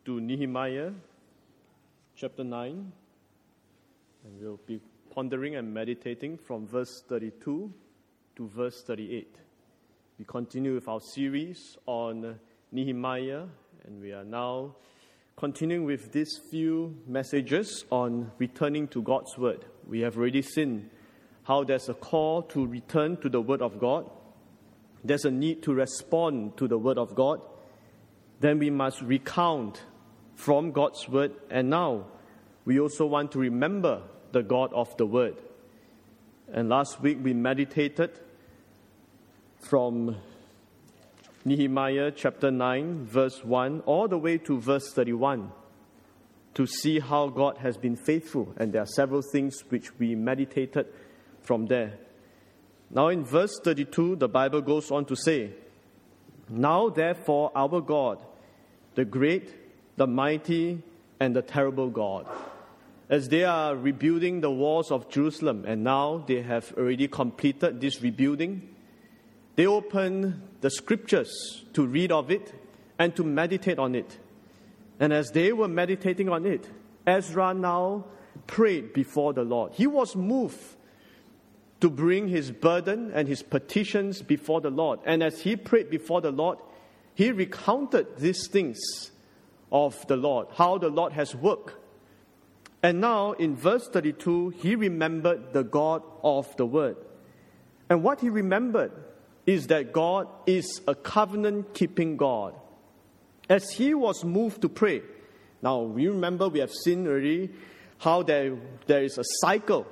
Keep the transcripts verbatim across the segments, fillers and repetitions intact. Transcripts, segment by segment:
to Nehemiah chapter nine, and we'll be pondering and meditating from verse thirty-two to verse thirty-eight. We continue with our series on Nehemiah, and we are now continuing with these few messages on returning to God's Word. We have already seen how there's a call to return to the Word of God. There's a need to respond to the Word of God. Then we must recount from God's Word. And now we also want to remember the God of the Word. And last week we meditated from Nehemiah chapter nine, verse one, all the way to verse thirty-one, to see how God has been faithful. And there are several things which we meditated from there. Now in verse thirty-two, the Bible goes on to say, "Now therefore our God, the great, the mighty, and the terrible God," as they are rebuilding the walls of Jerusalem, and now they have already completed this rebuilding, they open the scriptures to read of it and to meditate on it. And as they were meditating on it, Ezra now prayed before the Lord. He was moved to bring his burden and his petitions before the Lord. And as he prayed before the Lord, he recounted these things of the Lord, how the Lord has worked. And now in verse thirty-two, he remembered the God of the Word. And what he remembered is that God is a covenant-keeping God. As he was moved to pray, now we remember we have seen already how there, there is a cycle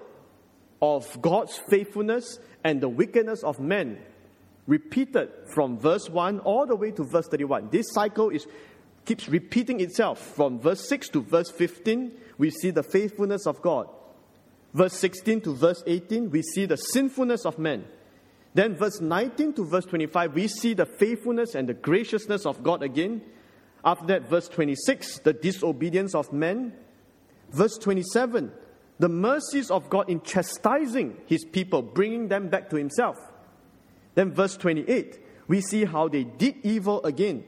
of God's faithfulness and the wickedness of men, repeated from verse one all the way to verse thirty-one. This cycle is keeps repeating itself. From verse six to verse fifteen, we see the faithfulness of God. Verse sixteen to verse eighteen, we see the sinfulness of men. Then verse nineteen to verse twenty-five, we see the faithfulness and the graciousness of God again. After that, verse twenty-six, the disobedience of men. Verse twenty-seven, the mercies of God in chastising his people, bringing them back to himself. Then verse twenty-eight, we see how they did evil again.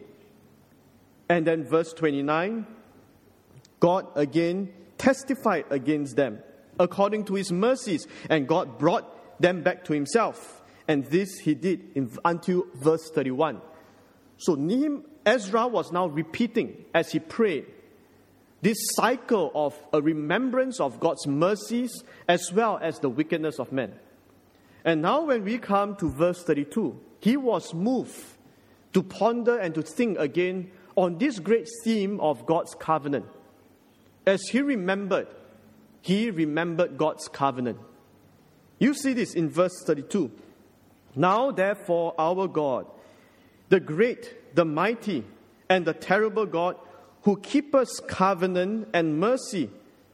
And then verse twenty-nine, God again testified against them according to his mercies, and God brought them back to himself. And this he did in, until verse thirty-one. So Nehemiah, Ezra was now repeating as he prayed this cycle of a remembrance of God's mercies as well as the wickedness of men. And now when we come to verse thirty-two, he was moved to ponder and to think again on this great theme of God's covenant. As he remembered, he remembered God's covenant. You see this in verse thirty-two. "Now therefore our God, the great, the mighty, and the terrible God, who keepeth covenant and mercy."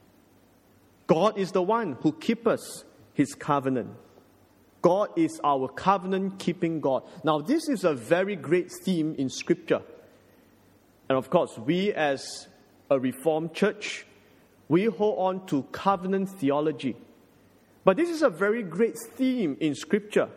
God is the one who keepeth his covenant. God is our covenant-keeping God. Now this is a very great theme in Scripture. And of course, we as a Reformed church, we hold on to covenant theology. But this is a very great theme in Scripture.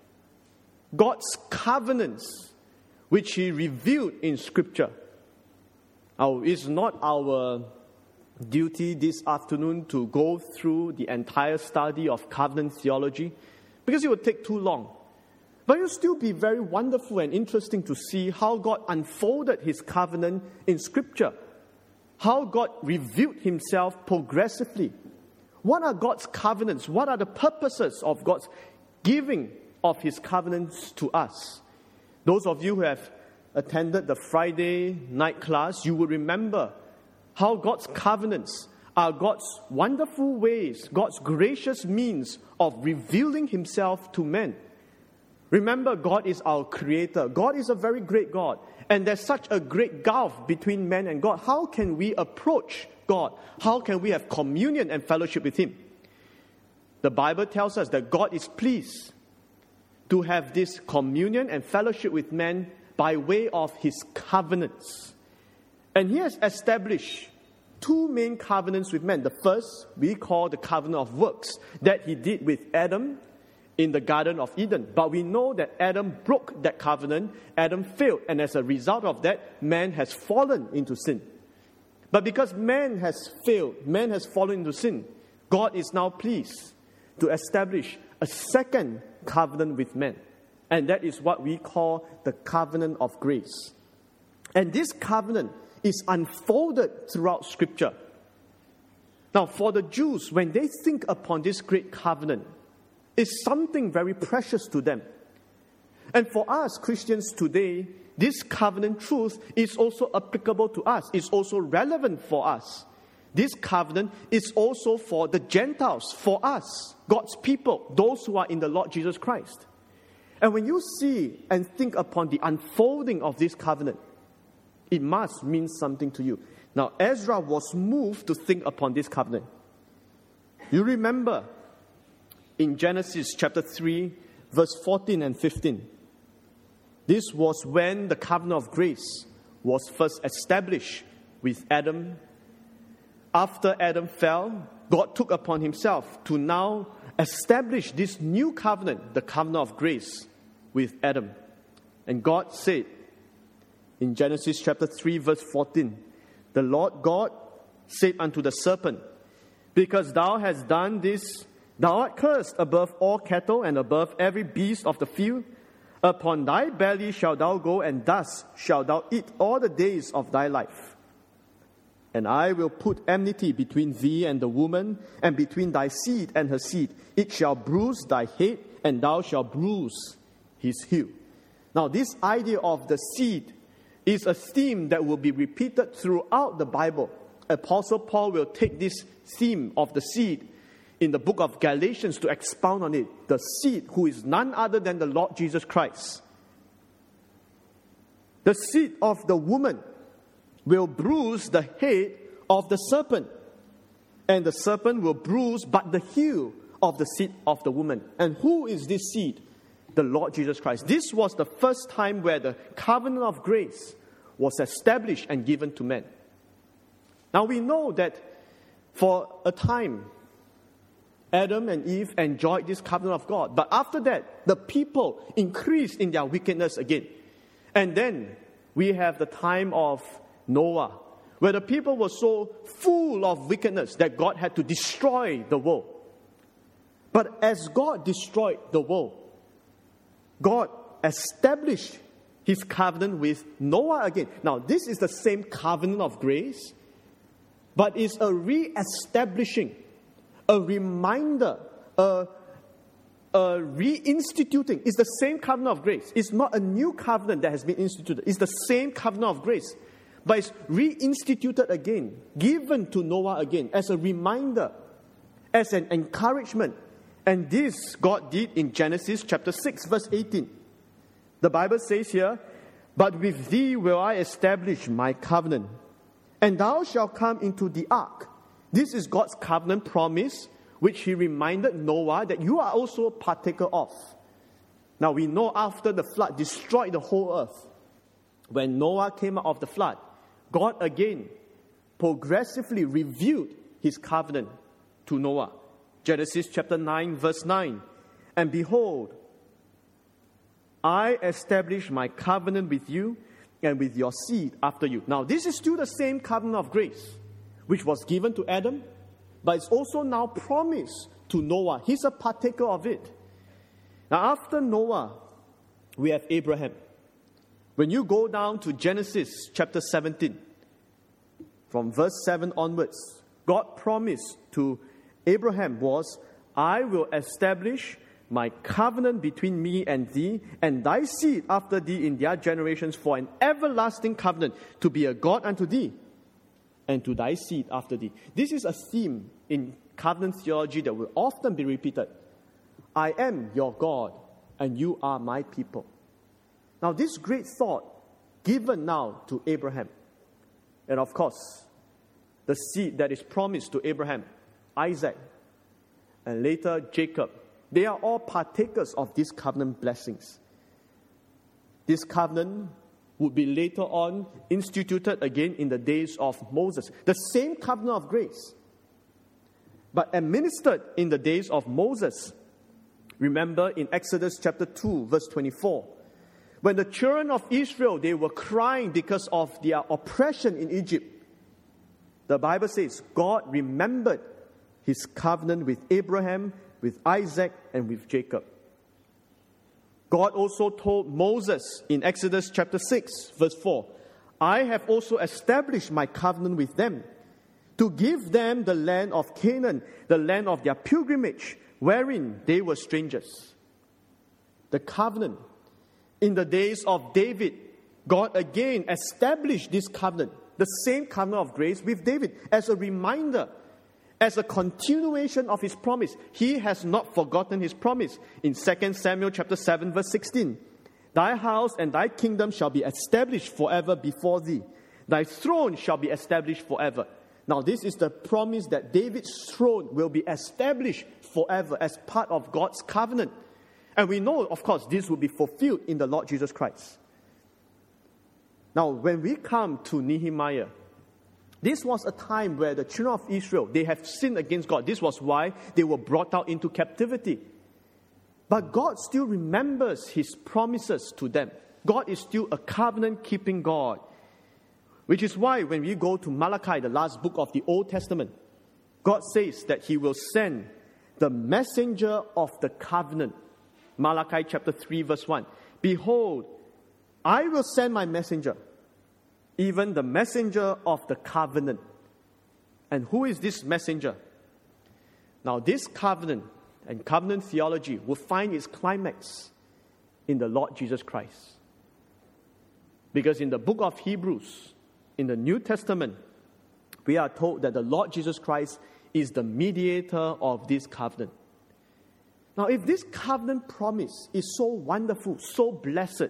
God's covenants, which he revealed in Scripture. Now, it's not our duty this afternoon to go through the entire study of covenant theology, because it would take too long. But it will still be very wonderful and interesting to see how God unfolded his covenant in Scripture. How God revealed himself progressively. What are God's covenants? What are the purposes of God's giving of his covenants to us? Those of you who have attended the Friday night class, you will remember how God's covenants are God's wonderful ways, God's gracious means of revealing himself to men. Remember, God is our creator. God is a very great God. And there's such a great gulf between man and God. How can we approach God? How can we have communion and fellowship with him? The Bible tells us that God is pleased to have this communion and fellowship with men by way of his covenants. And he has established two main covenants with men. The first, we call the covenant of works, that he did with Adam in the Garden of Eden. But we know that Adam broke that covenant, Adam failed, and as a result of that, man has fallen into sin. But because man has failed, man has fallen into sin, God is now pleased to establish a second covenant with man. And that is what we call the covenant of grace. And this covenant is unfolded throughout Scripture. Now, for the Jews, when they think upon this great covenant, it's something very precious to them. And for us Christians today, this covenant truth is also applicable to us. It's also relevant for us. This covenant is also for the Gentiles, for us, God's people, those who are in the Lord Jesus Christ. And when you see and think upon the unfolding of this covenant, it must mean something to you. Now, Ezra was moved to think upon this covenant. You remember in Genesis chapter three, verse fourteen and fifteen. This was when the covenant of grace was first established with Adam. After Adam fell, God took upon himself to now establish this new covenant, the covenant of grace with Adam. And God said in Genesis chapter three, verse fourteen, the Lord God said unto the serpent, because thou hast done this, thou art cursed above all cattle and above every beast of the field. Upon thy belly shalt thou go, and thus shalt thou eat all the days of thy life. And I will put enmity between thee and the woman, and between thy seed and her seed. It shall bruise thy head, and thou shalt bruise his heel. Now, this idea of the seed is a theme that will be repeated throughout the Bible. Apostle Paul will take this theme of the seed in the book of Galatians to expound on it. The seed, who is none other than the Lord Jesus Christ. The seed of the woman will bruise the head of the serpent, and the serpent will bruise but the heel of the seed of the woman. And who is this seed? The Lord Jesus Christ. This was the first time where the covenant of grace was established and given to men. Now we know that for a time, Adam and Eve enjoyed this covenant of God. But after that, the people increased in their wickedness again. And then we have the time of Noah, where the people were so full of wickedness that God had to destroy the world. But as God destroyed the world, God established his covenant with Noah again. Now, this is the same covenant of grace, but it's a re-establishing, a reminder, a, a reinstituting. It's the same covenant of grace. It's not a new covenant that has been instituted. It's the same covenant of grace, but it's reinstituted again, given to Noah again as a reminder, as an encouragement. And this God did in Genesis chapter six, verse eighteen. The Bible says here, but with thee will I establish my covenant, and thou shalt come into the ark. This is God's covenant promise, which he reminded Noah that you are also a partaker of. Now we know after the flood destroyed the whole earth, when Noah came out of the flood, God again progressively revealed his covenant to Noah. Genesis chapter nine, verse nine. And behold, I establish my covenant with you and with your seed after you. Now, this is still the same covenant of grace, which was given to Adam, but it's also now promised to Noah. He's a partaker of it. Now, after Noah, we have Abraham. When you go down to Genesis chapter seventeen, from verse seven onwards, God promised to Abraham was, I will establish my covenant between me and thee, and thy seed after thee in their generations, for an everlasting covenant, to be a God unto thee, and to thy seed after thee. This is a theme in covenant theology that will often be repeated. I am your God, and you are my people. Now, this great thought given now to Abraham, and of course, the seed that is promised to Abraham, Isaac, and later Jacob, they are all partakers of these covenant blessings. This covenant would be later on instituted again in the days of Moses. The same covenant of grace, but administered in the days of Moses. Remember in Exodus chapter two, verse twenty-four, when the children of Israel, they were crying because of their oppression in Egypt. The Bible says God remembered his covenant with Abraham, with Isaac, and with Jacob. God also told Moses in Exodus chapter six, verse four, I have also established my covenant with them to give them the land of Canaan, the land of their pilgrimage, wherein they were strangers. The covenant. In the days of David, God again established this covenant, the same covenant of grace with David, as a reminder, as a continuation of his promise. He has not forgotten his promise. In Second Samuel chapter seven, verse sixteen, thy house and thy kingdom shall be established forever before thee. Thy throne shall be established forever. Now, this is the promise that David's throne will be established forever as part of God's covenant. And we know, of course, this will be fulfilled in the Lord Jesus Christ. Now, when we come to Nehemiah, this was a time where the children of Israel, they have sinned against God. This was why they were brought out into captivity. But God still remembers his promises to them. God is still a covenant-keeping God. Which is why when we go to Malachi, the last book of the Old Testament, God says that he will send the messenger of the covenant. Malachi chapter three, verse one. Behold, I will send my messenger, even the messenger of the covenant. And who is this messenger? Now, this covenant and covenant theology will find its climax in the Lord Jesus Christ. Because in the book of Hebrews, in the New Testament, we are told that the Lord Jesus Christ is the mediator of this covenant. Now, if this covenant promise is so wonderful, so blessed,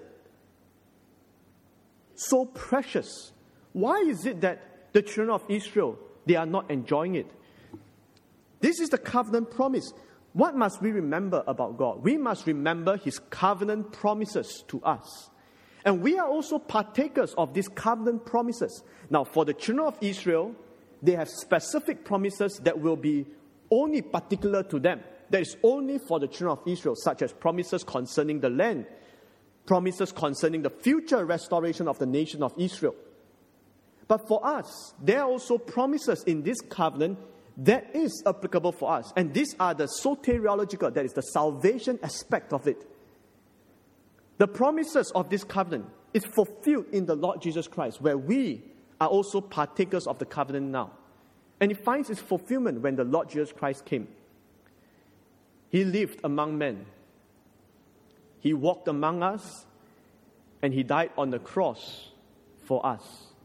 so precious, why is it that the children of Israel, they are not enjoying it? This is the covenant promise. What must we remember about God? We must remember his covenant promises to us. And we are also partakers of these covenant promises. Now, for the children of Israel, they have specific promises that will be only particular to them. That is only for the children of Israel, such as promises concerning the land, promises concerning the future restoration of the nation of Israel. But for us, there are also promises in this covenant that is applicable for us. And these are the soteriological, that is the salvation aspect of it. The promises of this covenant is fulfilled in the Lord Jesus Christ, where we are also partakers of the covenant now. And it finds its fulfillment when the Lord Jesus Christ came. He lived among men. He walked among us, and he died on the cross for us.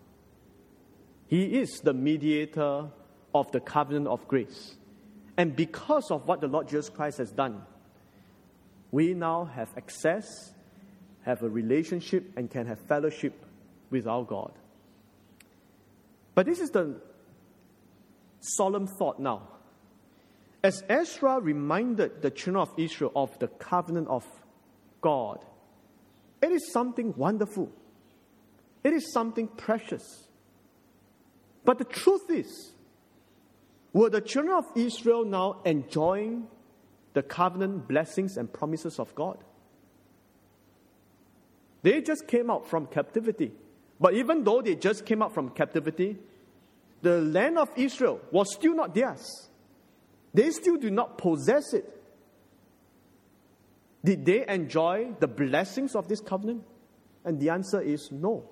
He is the mediator of the covenant of grace. And because of what the Lord Jesus Christ has done, we now have access, have a relationship, and can have fellowship with our God. But this is the solemn thought now. As Ezra reminded the children of Israel of the covenant of God, it is something wonderful. It is something precious. But the truth is, were the children of Israel now enjoying the covenant blessings and promises of God? They just came out from captivity. But even though they just came out from captivity, the land of Israel was still not theirs. They still do not possess it. Did they enjoy the blessings of this covenant? And the answer is no.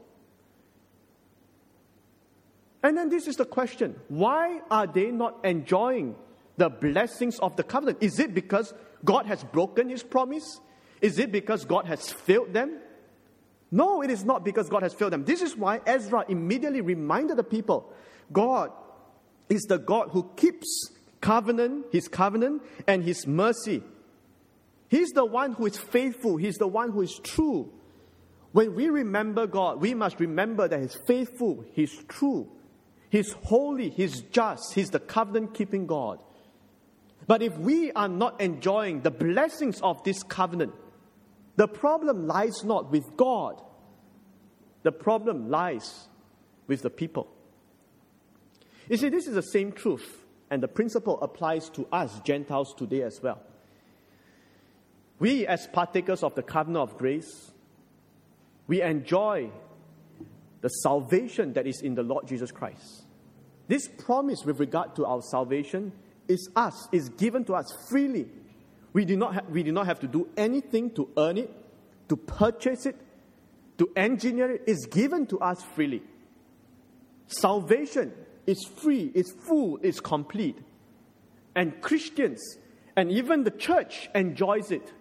And then this is the question. Why are they not enjoying the blessings of the covenant? Is it because God has broken his promise? Is it because God has failed them? No, it is not because God has failed them. This is why Ezra immediately reminded the people, God is the God who keeps covenant, his covenant, and his mercy. He's the one who is faithful. He's the one who is true. When we remember God, we must remember that he's faithful, he's true, he's holy, he's just, he's the covenant-keeping God. But if we are not enjoying the blessings of this covenant, the problem lies not with God. The problem lies with the people. You see, this is the same truth, and the principle applies to us, Gentiles, today as well. We, as partakers of the covenant of grace, we enjoy the salvation that is in the Lord Jesus Christ. This promise with regard to our salvation is us, is given to us freely. We do not ha- we do not have to do anything to earn it, to purchase it, to engineer it. It's given to us freely. Salvation is free, it's full, it's complete. And Christians, and even the church, enjoys it.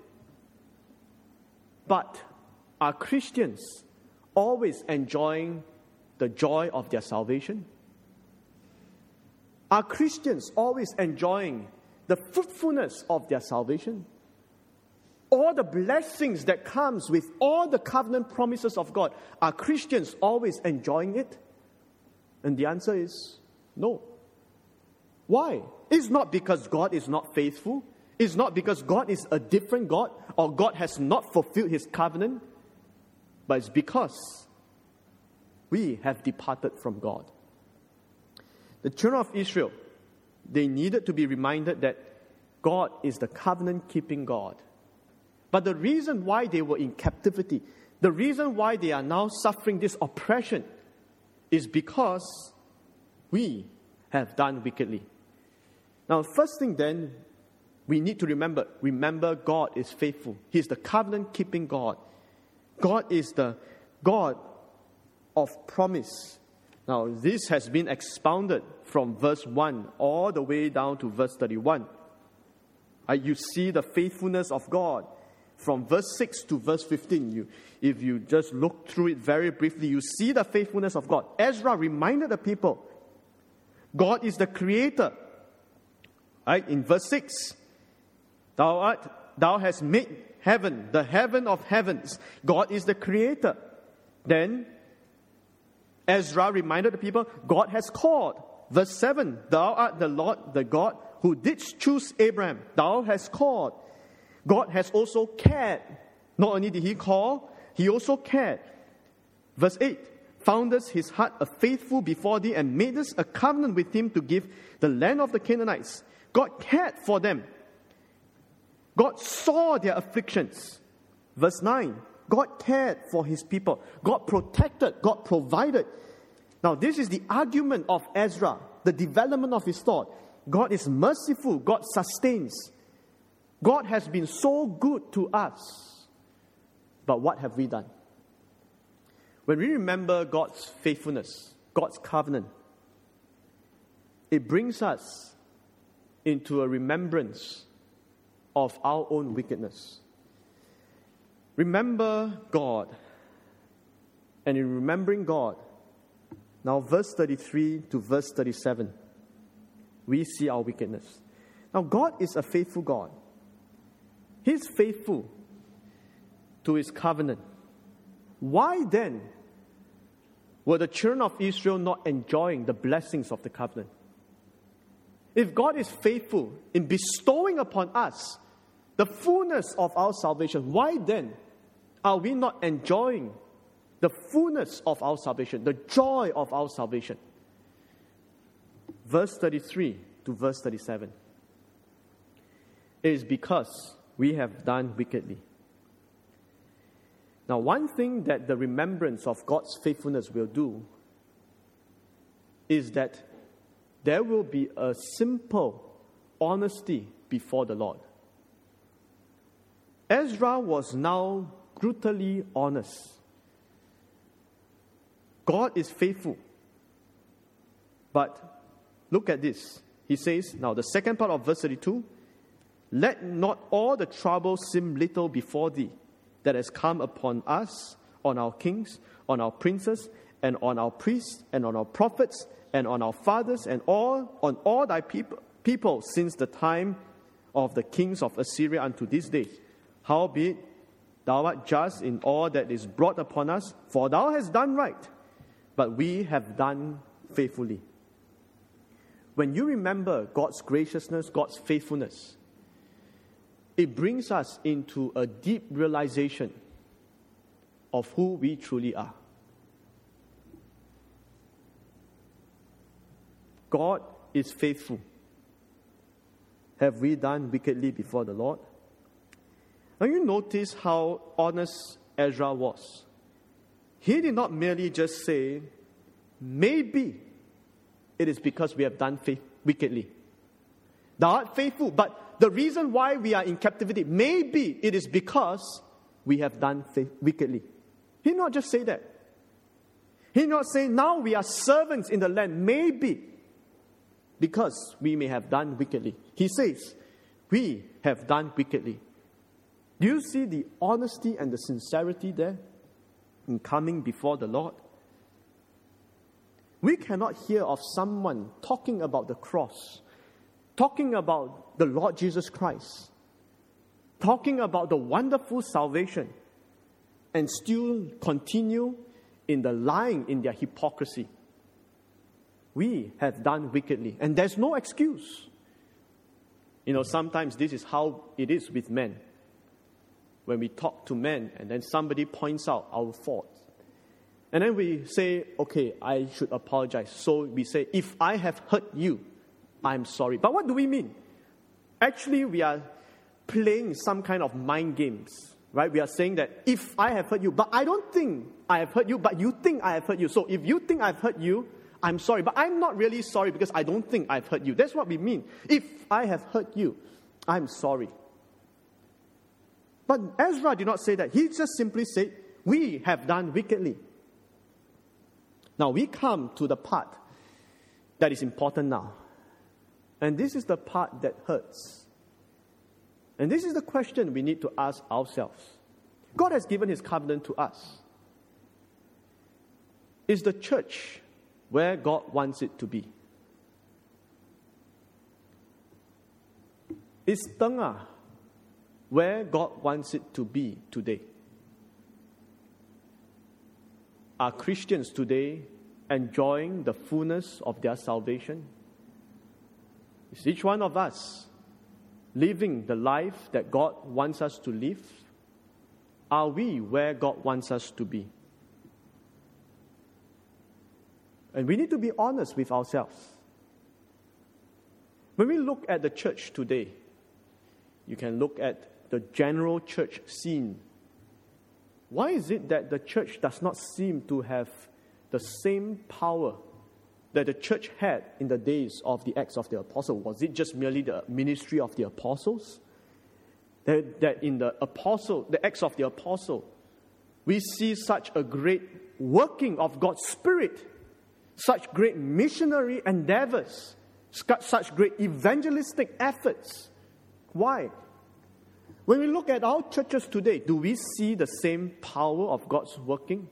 But are Christians always enjoying the joy of their salvation? Are Christians always enjoying the fruitfulness of their salvation? All the blessings that comes with all the covenant promises of God, are Christians always enjoying it? And the answer is no. Why? It's not because God is not faithful. It's not because God is a different God or God has not fulfilled His covenant. But it's because we have departed from God. The children of Israel, they needed to be reminded that God is the covenant-keeping God. But the reason why they were in captivity, the reason why they are now suffering this oppression, is because we have done wickedly. Now, first thing then, we need to remember, remember God is faithful. He is the covenant-keeping God. God is the God of promise. Now, this has been expounded from verse one all the way down to verse thirty-one. Uh, you see the faithfulness of God. From verse six to verse fifteen, you, if you just look through it very briefly, you see the faithfulness of God. Ezra reminded the people, God is the creator. Right? In verse six, thou art, thou hast made heaven, the heaven of heavens. God is the creator. Then Ezra reminded the people, God has called. Verse seven, thou art the Lord, the God who didst choose Abraham. Thou hast called. God has also cared. Not only did He call, He also cared. Verse eight, foundest His heart a faithful before Thee, and madest a covenant with Him to give the land of the Canaanites. God cared for them. God saw their afflictions. Verse nine, God cared for His people. God protected, God provided. Now this is the argument of Ezra, the development of his thought. God is merciful, God sustains. God has been so good to us. But what have we done? When we remember God's faithfulness, God's covenant, it brings us into a remembrance of our own wickedness. Remember God. And in remembering God, now verse thirty-three to verse thirty-seven, we see our wickedness. Now God is a faithful God. He's faithful to His covenant. Why then were the children of Israel not enjoying the blessings of the covenant? If God is faithful in bestowing upon us the fullness of our salvation, why then are we not enjoying the fullness of our salvation, the joy of our salvation? Verse thirty-three to verse thirty-seven. It is because we have done wickedly. Now, one thing that the remembrance of God's faithfulness will do is that there will be a simple honesty before the Lord. Ezra was now brutally honest. God is faithful. But look at this. He says, now the second part of verse thirty-two, let not all the trouble seem little before Thee that has come upon us, on our kings, on our princes, and on our priests, and on our prophets, and on our fathers, and all on all Thy people, people since the time of the kings of Assyria unto this day. Howbeit, Thou art just in all that is brought upon us, for Thou hast done right, but we have done faithfully. When you remember God's graciousness, God's faithfulness, it brings us into a deep realization of who we truly are. God is faithful. Have we done wickedly before the Lord? Now you notice how honest Ezra was. He did not merely just say, maybe, it is because we have done faith wickedly. Thou art faithful, but the reason why we are in captivity, maybe it is because we have done faith wickedly. He not just say that. He not say now we are servants in the land, maybe because we may have done wickedly. He says, we have done wickedly. Do you see the honesty and the sincerity there in coming before the Lord? We cannot hear of someone talking about the cross, talking about the Lord Jesus Christ, talking about the wonderful salvation, and still continue in the lying in their hypocrisy. We have done wickedly, and there's no excuse. You know, sometimes this is how it is with men. When we talk to men, and then somebody points out our fault, and then we say, okay, I should apologize. So we say, if I have hurt you, I'm sorry. But what do we mean? Actually, we are playing some kind of mind games, right? We are saying that if I have hurt you, but I don't think I have hurt you, but you think I have hurt you. So if you think I've hurt you, I'm sorry. But I'm not really sorry because I don't think I've hurt you. That's what we mean. If I have hurt you, I'm sorry. But Ezra did not say that. He just simply said, we have done wickedly. Now we come to the part that is important now. And this is the part that hurts. And this is the question we need to ask ourselves. God has given His covenant to us. Is the church where God wants it to be? Is Tengah where God wants it to be today? Are Christians today enjoying the fullness of their salvation? Is each one of us living the life that God wants us to live? Are we where God wants us to be? And we need to be honest with ourselves. When we look at the church today, you can look at the general church scene. Why is it that the church does not seem to have the same power that the church had in the days of the Acts of the Apostles? Was it just merely the ministry of the apostles? That, that in the apostle, the Acts of the Apostle, we see such a great working of God's Spirit, such great missionary endeavors, such great evangelistic efforts. Why? When we look at our churches today, do we see the same power of God's working?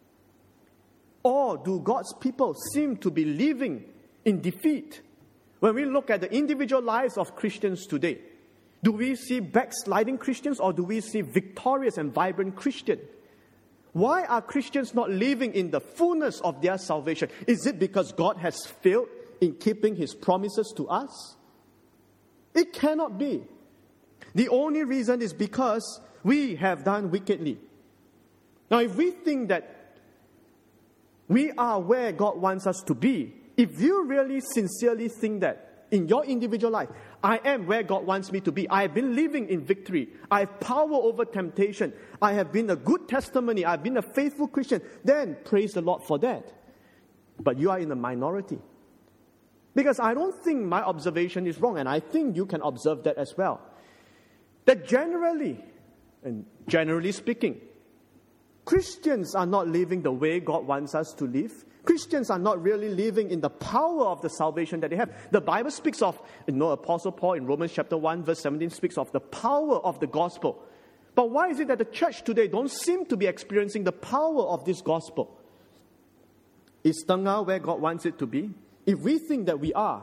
Or do God's people seem to be living in defeat? When we look at the individual lives of Christians today, do we see backsliding Christians or do we see victorious and vibrant Christians? Why are Christians not living in the fullness of their salvation? Is it because God has failed in keeping His promises to us? It cannot be. The only reason is because we have done wickedly. Now, if we think that we are where God wants us to be, if you really sincerely think that in your individual life, I am where God wants me to be, I have been living in victory, I have power over temptation, I have been a good testimony, I have been a faithful Christian, then praise the Lord for that. But you are in the minority. Because I don't think my observation is wrong, and I think you can observe that as well. That generally, and generally speaking, Christians are not living the way God wants us to live. Christians are not really living in the power of the salvation that they have. The Bible speaks of, you know, Apostle Paul in Romans chapter one, verse seventeen speaks of the power of the gospel. But why is it that the church today don't seem to be experiencing the power of this gospel? Is Tengah where God wants it to be? If we think that we are,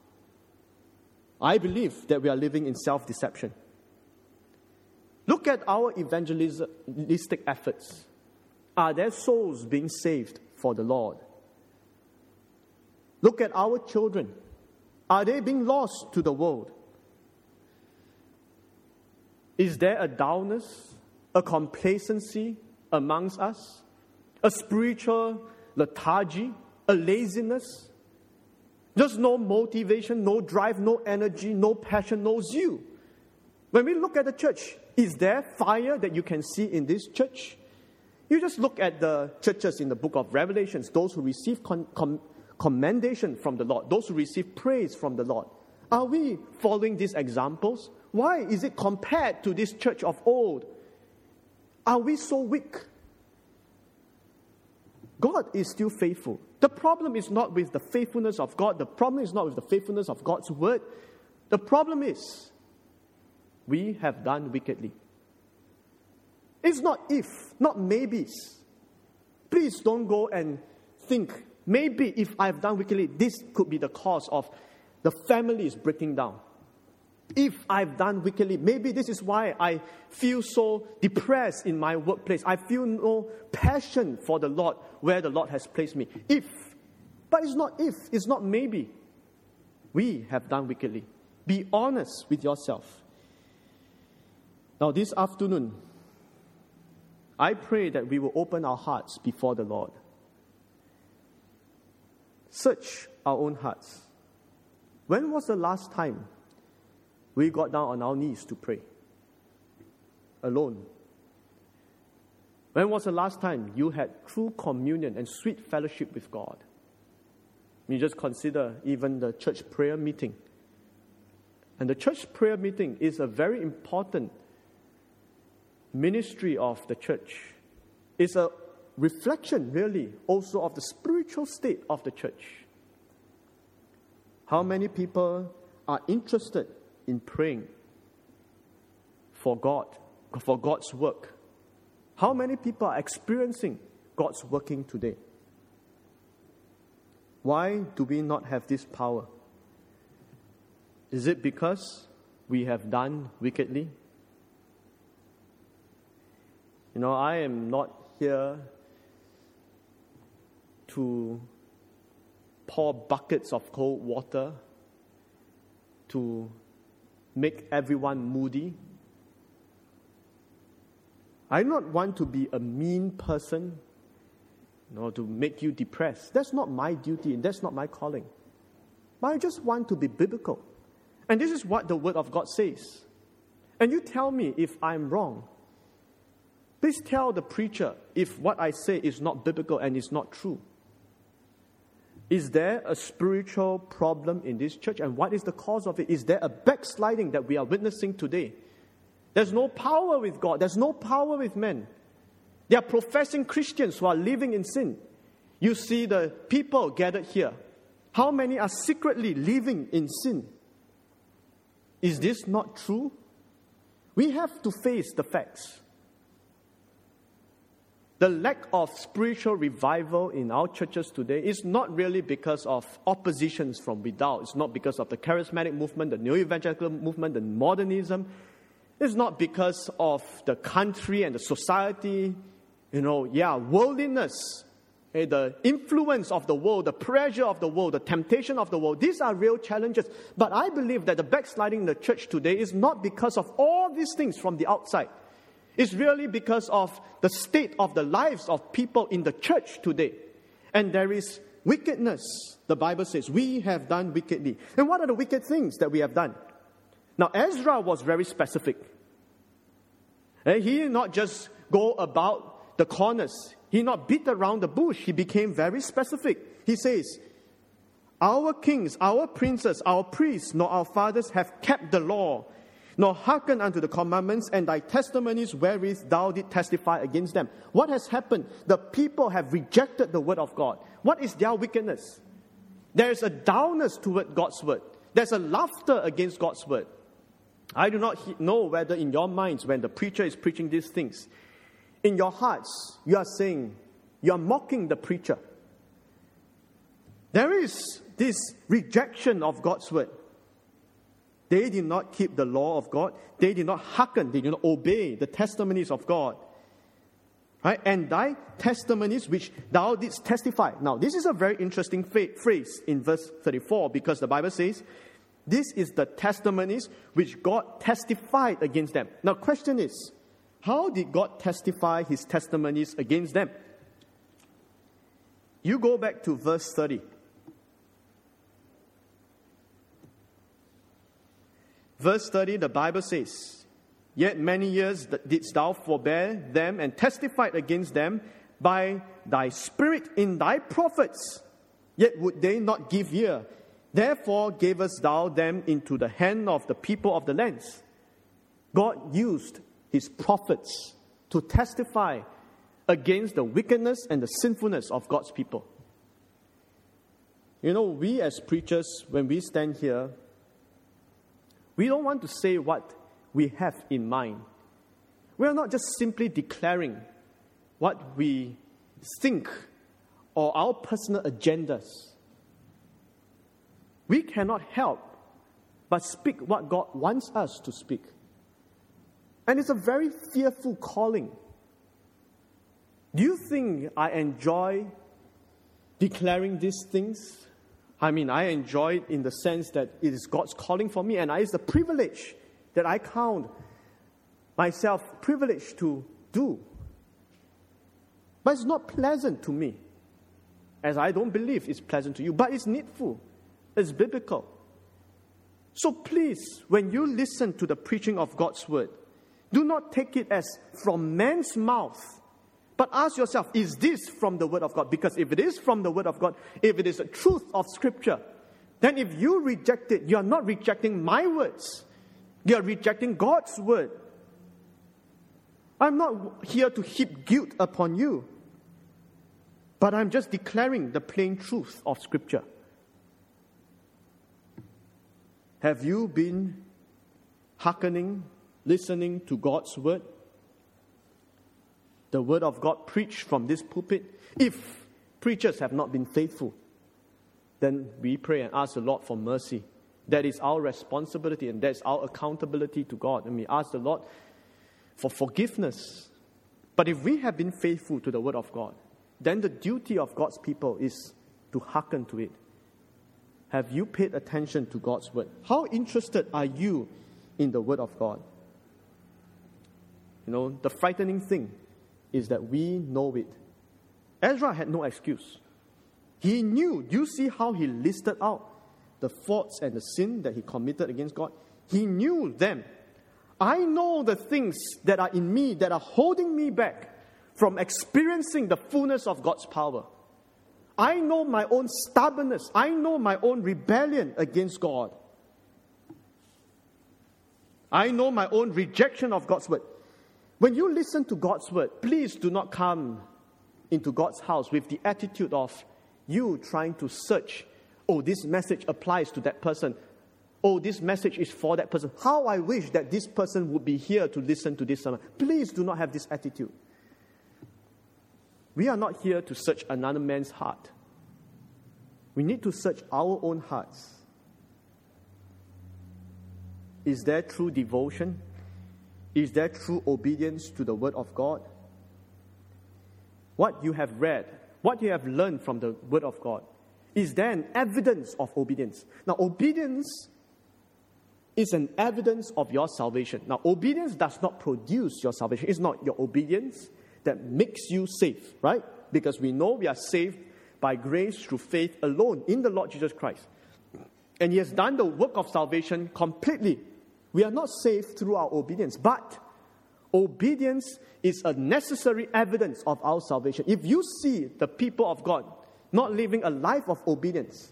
I believe that we are living in self-deception. Look at our evangelistic efforts. Are there souls being saved for the Lord? Look at our children. Are they being lost to the world? Is there a dullness, a complacency amongst us? A spiritual lethargy, a laziness? Just no motivation, no drive, no energy, no passion, no zeal. When we look at the church, is there fire that you can see in this church? You just look at the churches in the book of Revelations, those who receive con- con- commendation from the Lord, those who receive praise from the Lord. Are we following these examples? Why is it compared to this church of old? Are we so weak? God is still faithful. The problem is not with the faithfulness of God. The problem is not with the faithfulness of God's word. The problem is we have done wickedly. It's not if, not maybes. Please don't go and think, maybe if I've done wickedly, this could be the cause of the family is breaking down. If I've done wickedly, maybe this is why I feel so depressed in my workplace. I feel no passion for the Lord where the Lord has placed me. If, but it's not if, it's not maybe. We have done wickedly. Be honest with yourself. Now this afternoon, I pray that we will open our hearts before the Lord. Search our own hearts. When was the last time we got down on our knees to pray? Alone. When was the last time you had true communion and sweet fellowship with God? You just consider even the church prayer meeting. And the church prayer meeting is a very important ministry of the church. It's a reflection, really, also of the spiritual state of the church. How many people are interested in praying for God, for God's work? How many people are experiencing God's working today? Why do we not have this power? Is it because we have done wickedly? You know, I am not here to pour buckets of cold water to make everyone moody. I do not want to be a mean person, you know, to make you depressed. That's not my duty, and that's not my calling. But I just want to be biblical. And this is what the Word of God says. And you tell me if I'm wrong. Please tell the preacher if what I say is not biblical and is not true. Is there a spiritual problem in this church? And what is the cause of it? Is there a backsliding that we are witnessing today? There's no power with God. There's no power with men. They are professing Christians who are living in sin. You see the people gathered here. How many are secretly living in sin? Is this not true? We have to face the facts. The lack of spiritual revival in our churches today is not really because of oppositions from without. It's not because of the charismatic movement, the new evangelical movement, the modernism. It's not because of the country and the society. You know, yeah, worldliness, eh, the influence of the world, the pressure of the world, the temptation of the world. These are real challenges. But I believe that the backsliding in the church today is not because of all these things from the outside. It's really because of the state of the lives of people in the church today. And there is wickedness. The Bible says, we have done wickedly. And what are the wicked things that we have done? Now, Ezra was very specific. And he did not just go about the corners. He did not beat around the bush. He became very specific. He says, our kings, our princes, our priests, nor our fathers have kept the law, nor hearken unto the commandments and thy testimonies wherewith thou did testify against them. What has happened? The people have rejected the word of God. What is their wickedness? There is a dourness toward God's word. There's a laughter against God's word. I do not he- know whether in your minds, when the preacher is preaching these things, in your hearts, you are saying, you are mocking the preacher. There is this rejection of God's word. They did not keep the law of God. They did not hearken. They did not obey the testimonies of God. Right? And thy testimonies which thou didst testify. Now, this is a very interesting fa- phrase in verse thirty-four, because the Bible says, this is the testimonies which God testified against them. Now, question is, how did God testify his testimonies against them? You go back to verse thirty. Verse thirty, the Bible says, yet many years didst thou forbear them and testified against them by thy spirit in thy prophets. yet would they not give ear. Therefore gavest thou them into the hand of the people of the lands. God used his prophets to testify against the wickedness and the sinfulness of God's people. You know, we as preachers, when we stand here, we don't want to say what we have in mind. We are not just simply declaring what we think or our personal agendas. We cannot help but speak what God wants us to speak. And it's a very fearful calling. Do you think I enjoy declaring these things? I mean, I enjoy it in the sense that it is God's calling for me, and it's the privilege that I count myself privileged to do. But it's not pleasant to me, as I don't believe it's pleasant to you, but it's needful, it's biblical. So please, when you listen to the preaching of God's word, do not take it as from man's mouth, but ask yourself, is this from the word of God? Because if it is from the word of God, if it is the truth of Scripture, then if you reject it, you are not rejecting my words. You are rejecting God's word. I'm not here to heap guilt upon you, but I'm just declaring the plain truth of Scripture. Have you been hearkening, listening to God's word? The word of God preached from this pulpit. If preachers have not been faithful, then we pray and ask the Lord for mercy. That is our responsibility and that's our accountability to God. And we ask the Lord for forgiveness. But if we have been faithful to the word of God, then the duty of God's people is to hearken to it. Have you paid attention to God's word? How interested are you in the word of God? You know, the frightening thing is that we know it. Ezra had no excuse. He knew. Do you see how he listed out the faults and the sin that he committed against God? He knew them. I know the things that are in me that are holding me back from experiencing the fullness of God's power. I know my own stubbornness. I know my own rebellion against God. I know my own rejection of God's word. When you listen to God's word, please do not come into God's house with the attitude of you trying to search, oh, this message applies to that person. Oh, this message is for that person. How I wish that this person would be here to listen to this sermon. Please do not have this attitude. We are not here to search another man's heart. We need to search our own hearts. Is there true devotion? Is there true obedience to the word of God? What you have read, what you have learned from the word of God, is there an evidence of obedience? Now, obedience is an evidence of your salvation. Now, obedience does not produce your salvation. It's not your obedience that makes you safe, right? Because we know we are saved by grace through faith alone in the Lord Jesus Christ. And He has done the work of salvation completely. We are not saved through our obedience, but obedience is a necessary evidence of our salvation. If you see the people of God not living a life of obedience,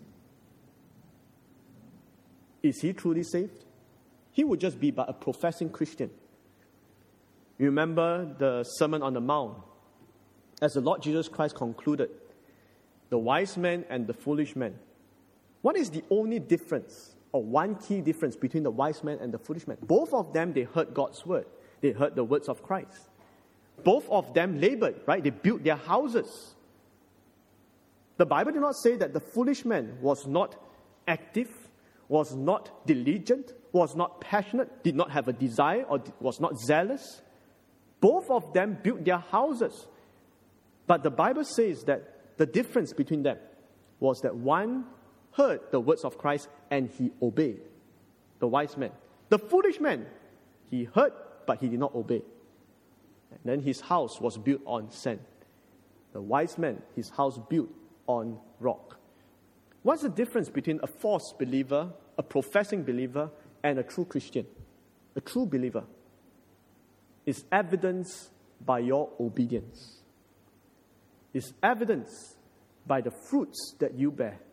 is he truly saved? He would just be but a professing Christian. You remember the Sermon on the Mount, as the Lord Jesus Christ concluded, the wise man and the foolish man. What is the only difference, or one key difference between the wise man and the foolish man? Both of them, they heard God's word. They heard the words of Christ. Both of them labored, right? They built their houses. The Bible did not say that the foolish man was not active, was not diligent, was not passionate, did not have a desire, or was not zealous. Both of them built their houses. But the Bible says that the difference between them was that one heard the words of Christ and he obeyed. The wise man. The foolish man, he heard, but he did not obey. And then his house was built on sand. The wise man, his house built on rock. What's the difference between a false believer, a professing believer, and a true Christian? A true believer is evidenced by your obedience. Is evidenced by the fruits that you bear.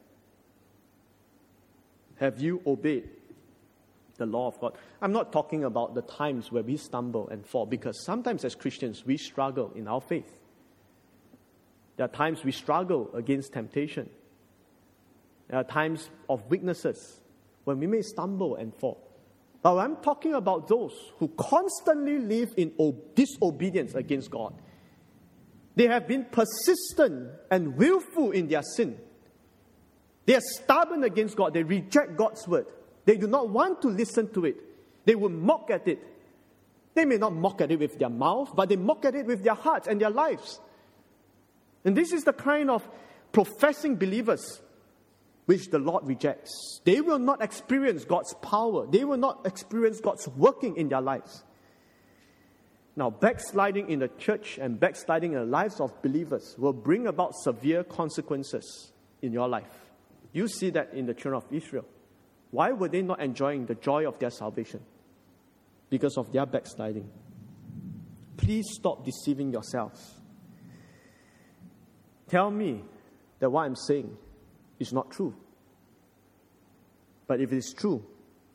Have you obeyed the law of God? I'm not talking about the times where we stumble and fall, because sometimes as Christians, we struggle in our faith. There are times we struggle against temptation. There are times of weaknesses when we may stumble and fall. But I'm talking about those who constantly live in disobedience against God. They have been persistent and willful in their sin. They are stubborn against God. They reject God's word. They do not want to listen to it. They will mock at it. They may not mock at it with their mouth, but they mock at it with their hearts and their lives. And this is the kind of professing believers which the Lord rejects. They will not experience God's power. They will not experience God's working in their lives. Now, backsliding in the church and backsliding in the lives of believers will bring about severe consequences in your life. You see that in the children of Israel. Why were they not enjoying the joy of their salvation? Because of their backsliding. Please stop deceiving yourselves. Tell me that what I'm saying is not true. But if it is true,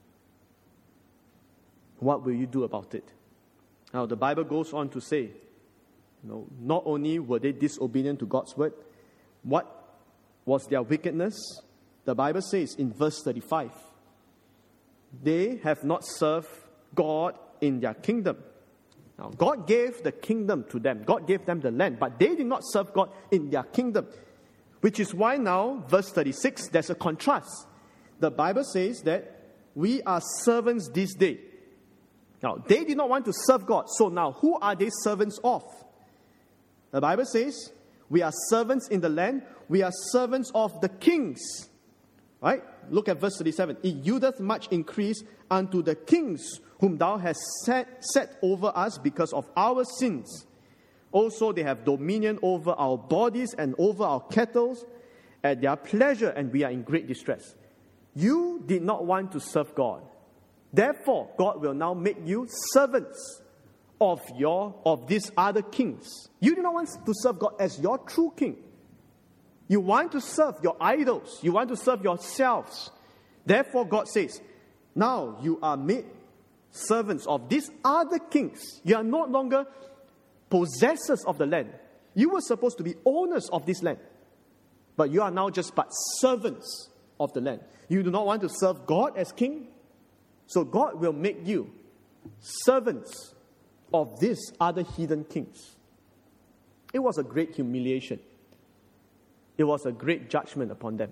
what will you do about it? Now, the Bible goes on to say, you know, not only were they disobedient to God's word, what was their wickedness? The Bible says in verse thirty-five, they have not served God in their kingdom. Now, God gave the kingdom to them. God gave them the land, but they did not serve God in their kingdom. Which is why now, verse thirty-six, there's a contrast. The Bible says that we are servants this day. Now, they did not want to serve God. So now, who are they servants of? The Bible says, we are servants in the land. We are servants of the kings. Right? Look at verse thirty-seven. It yieldeth much increase unto the kings whom thou hast set, set over us because of our sins. Also, they have dominion over our bodies and over our cattle at their pleasure, and we are in great distress. You did not want to serve God. Therefore, God will now make you servants of your of these other kings. You do not want to serve God as your true king. You want to serve your idols. You want to serve yourselves. Therefore, God says, now you are made servants of these other kings. You are no longer possessors of the land. You were supposed to be owners of this land. But you are now just but servants of the land. You do not want to serve God as king. So God will make you servants of these other heathen kings. It was a great humiliation. It was a great judgment upon them.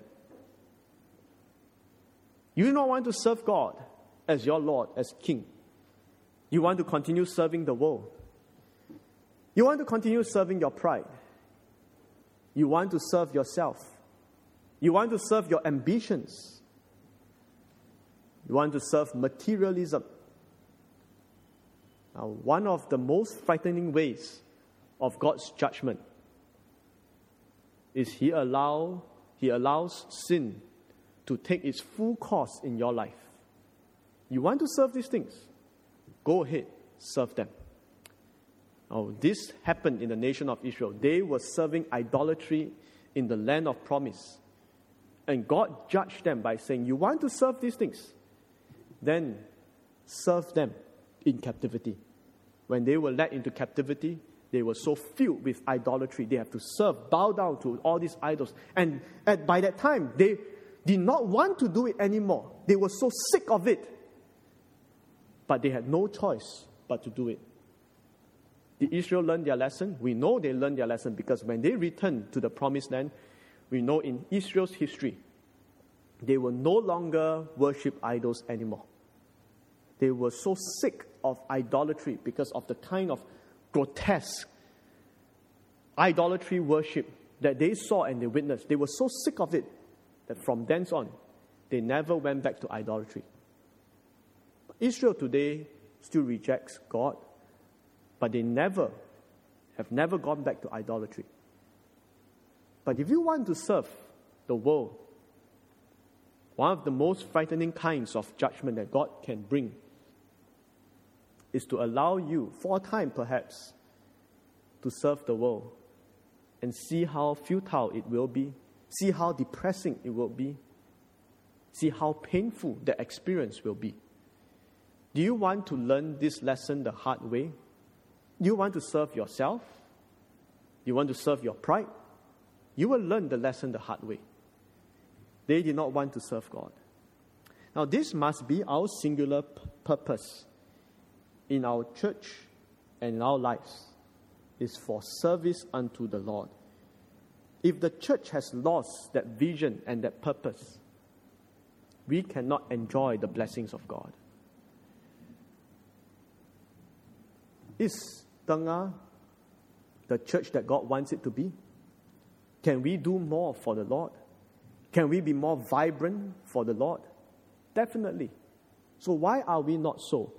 You do not want to serve God as your Lord, as king. You want to continue serving the world. You want to continue serving your pride. You want to serve yourself. You want to serve your ambitions. You want to serve materialism. Now, one of the most frightening ways of God's judgment is He allow He allows sin to take its full course in your life. You want to serve these things? Go ahead, serve them. Now, this happened in the nation of Israel. They were serving idolatry in the land of promise. And God judged them by saying, you want to serve these things? Then serve them in captivity. When they were led into captivity, they were so filled with idolatry. They have to serve, bow down to all these idols. And at, by that time, they did not want to do it anymore. They were so sick of it. But they had no choice but to do it. Did Israel learn their lesson? We know they learned their lesson because when they returned to the promised land, we know in Israel's history, they will no longer worship idols anymore. They were so sick of idolatry because of the kind of grotesque idolatry worship that they saw and they witnessed. They were so sick of it that from thence on, they never went back to idolatry. Israel today still rejects God, but they never, have never gone back to idolatry. But if you want to serve the world, one of the most frightening kinds of judgment that God can bring is to allow you, for a time perhaps, to serve the world and see how futile it will be, see how depressing it will be, see how painful the experience will be. Do you want to learn this lesson the hard way? Do you want to serve yourself? You want to serve your pride? You will learn the lesson the hard way. They did not want to serve God. Now, this must be our singular p- purpose in our church and in our lives, is for service unto the Lord. If the church has lost that vision and that purpose, we cannot enjoy the blessings of God. Is Tengah the church that God wants it to be? Can we do more for the Lord? Can we be more vibrant for the Lord? Definitely. So why are we not so?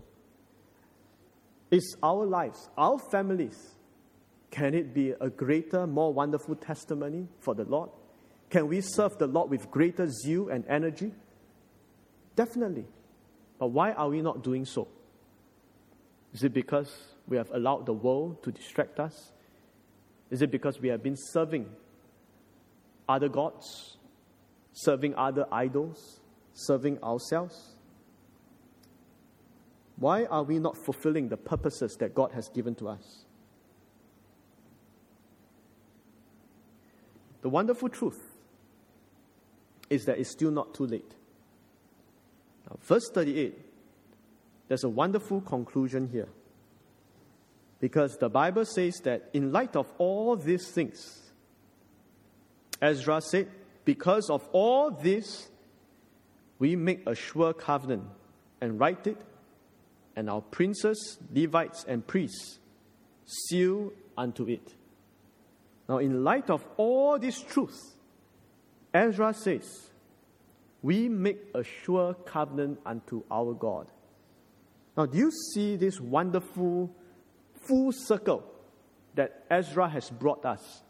Is our lives, our families, can it be a greater, more wonderful testimony for the Lord? Can we serve the Lord with greater zeal and energy? Definitely. But why are we not doing so? Is it because we have allowed the world to distract us? Is it because we have been serving other gods, serving other idols, serving ourselves? Why are we not fulfilling the purposes that God has given to us? The wonderful truth is that it's still not too late. Now, verse thirty-eight, there's a wonderful conclusion here. Because the Bible says that in light of all these things, Ezra said, because of all this, we make a sure covenant and write it, and our princes, Levites, and priests seal unto it. Now, in light of all this truth, Ezra says, we make a sure covenant unto our God. Now, do you see this wonderful full circle that Ezra has brought us?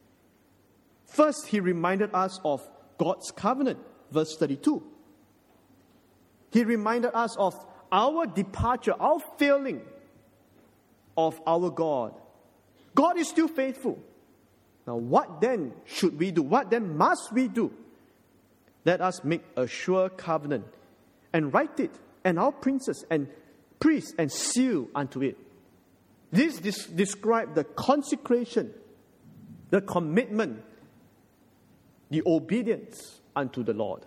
First, he reminded us of God's covenant, verse thirty-two. He reminded us of our departure, our failing of our God. God is still faithful. Now, what then should we do? What then must we do? Let us make a sure covenant and write it, and our princes and priests and seal unto it. This, this describes the consecration, the commitment, the obedience unto the Lord.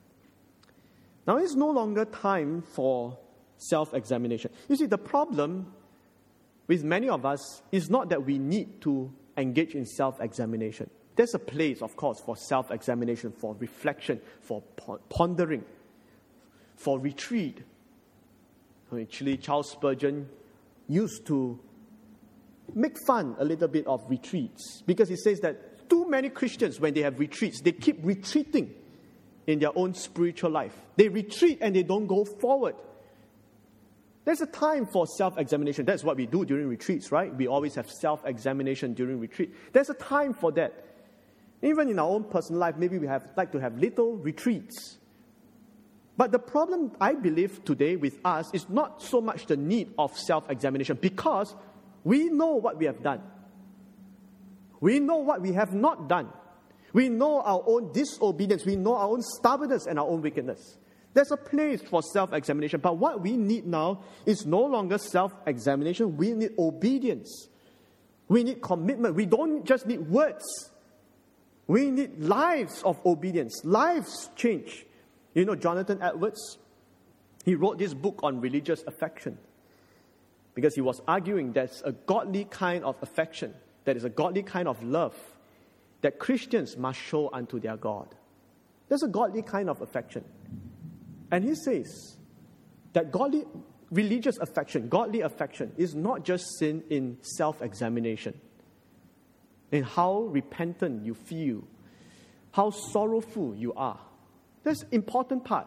Now, it's no longer time for self-examination. You see, the problem with many of us is not that we need to engage in self-examination. There's a place, of course, for self-examination, for reflection, for pondering, for retreat. Actually, Charles Spurgeon used to make fun a little bit of retreats, because he says that too many Christians, when they have retreats, they keep retreating in their own spiritual life. They retreat and they don't go forward. There's a time for self-examination. That's what we do during retreats, right? We always have self-examination during retreat. There's a time for that. Even in our own personal life, maybe we have like to have little retreats. But the problem, I believe, today with us is not so much the need of self-examination, because we know what we have done. We know what we have not done. We know our own disobedience. We know our own stubbornness and our own wickedness. There's a place for self-examination. But what we need now is no longer self-examination. We need obedience. We need commitment. We don't just need words. We need lives of obedience, lives change. You know, Jonathan Edwards, he wrote this book on religious affection because he was arguing there's a godly kind of affection, that is a godly kind of love that Christians must show unto their God. There's a godly kind of affection. And he says that godly religious affection, godly affection, is not just sin in self-examination, in how repentant you feel, how sorrowful you are. That's an important part.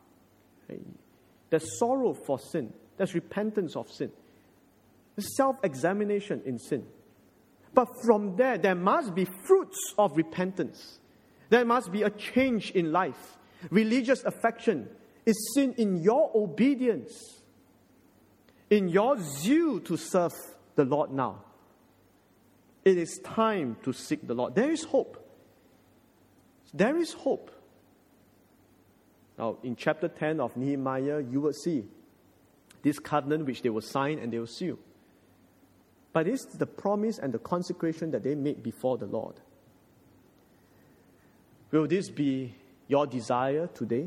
There's sorrow for sin. There's repentance of sin. There's self-examination in sin. But from there, there must be fruits of repentance. There must be a change in life. Religious affection is sin in your obedience, in your zeal to serve the Lord now. It is time to seek the Lord. There is hope. There is hope. Now, in chapter ten of Nehemiah, you will see this covenant which they will sign and they will seal. But it's the promise and the consecration that they made before the Lord. Will this be your desire today?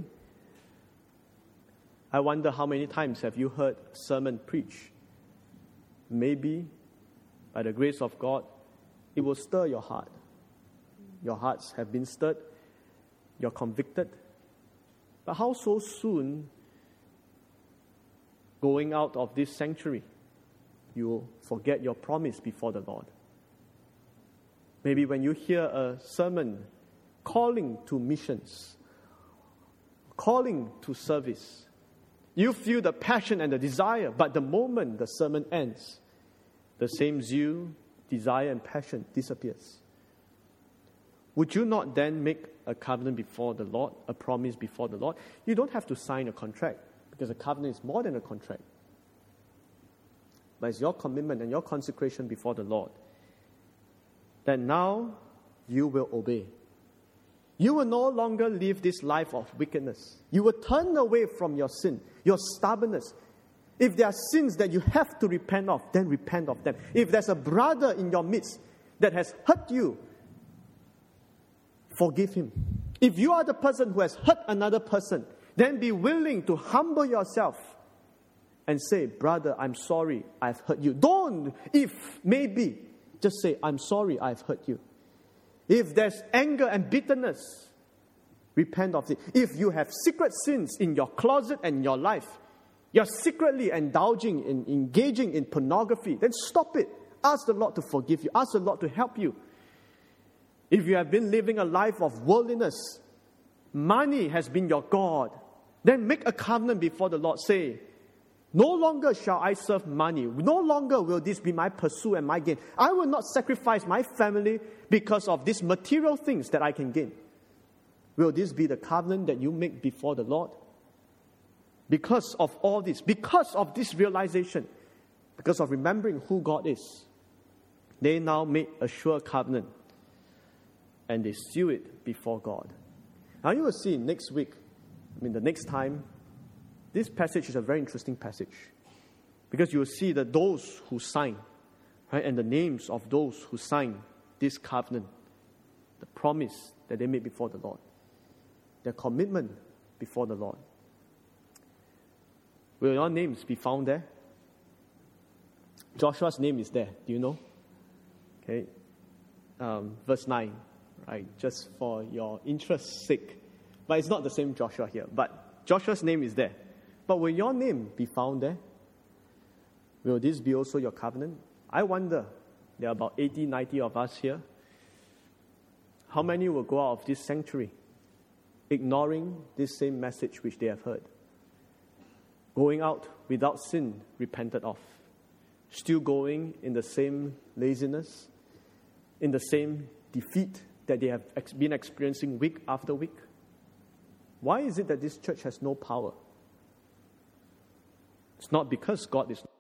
I wonder how many times have you heard a sermon preached? Maybe, by the grace of God, it will stir your heart. Your hearts have been stirred. You're convicted. But how so soon, going out of this sanctuary, you will forget your promise before the Lord? Maybe when you hear a sermon calling to missions, calling to service, you feel the passion and the desire, but the moment the sermon ends, the same zeal, desire, and passion disappears. Would you not then make a covenant before the Lord, a promise before the Lord? You don't have to sign a contract, because a covenant is more than a contract. But it's your commitment and your consecration before the Lord that now you will obey. You will no longer live this life of wickedness. You will turn away from your sin, your stubbornness. If there are sins that you have to repent of, then repent of them. If there's a brother in your midst that has hurt you, forgive him. If you are the person who has hurt another person, then be willing to humble yourself and say, brother, I'm sorry, I've hurt you. Don't, if, maybe, just say, I'm sorry, I've hurt you. If there's anger and bitterness, repent of it. If you have secret sins in your closet and your life, you're secretly indulging in, engaging in pornography, then stop it. Ask the Lord to forgive you. Ask the Lord to help you. If you have been living a life of worldliness, money has been your God, then make a covenant before the Lord. Say, no longer shall I serve money. No longer will this be my pursuit and my gain. I will not sacrifice my family because of these material things that I can gain. Will this be the covenant that you make before the Lord? Because of all this, because of this realization, because of remembering who God is, they now make a sure covenant and they seal it before God. Now you will see next week, I mean the next time, this passage is a very interesting passage, because you will see that those who sign, right, and the names of those who sign this covenant, the promise that they made before the Lord, their commitment before the Lord. Will your names be found there? Joshua's name is there. Do you know? Okay, um, verse nine, right? Just for your interest's sake, but it's not the same Joshua here. But Joshua's name is there. But will your name be found there? Will this be also your covenant? I wonder, there are about eighty, ninety of us here. How many will go out of this sanctuary ignoring this same message which they have heard? Going out without sin repented of. Still going in the same laziness, in the same defeat that they have ex- been experiencing week after week. Why is it that this church has no power? It's not because God is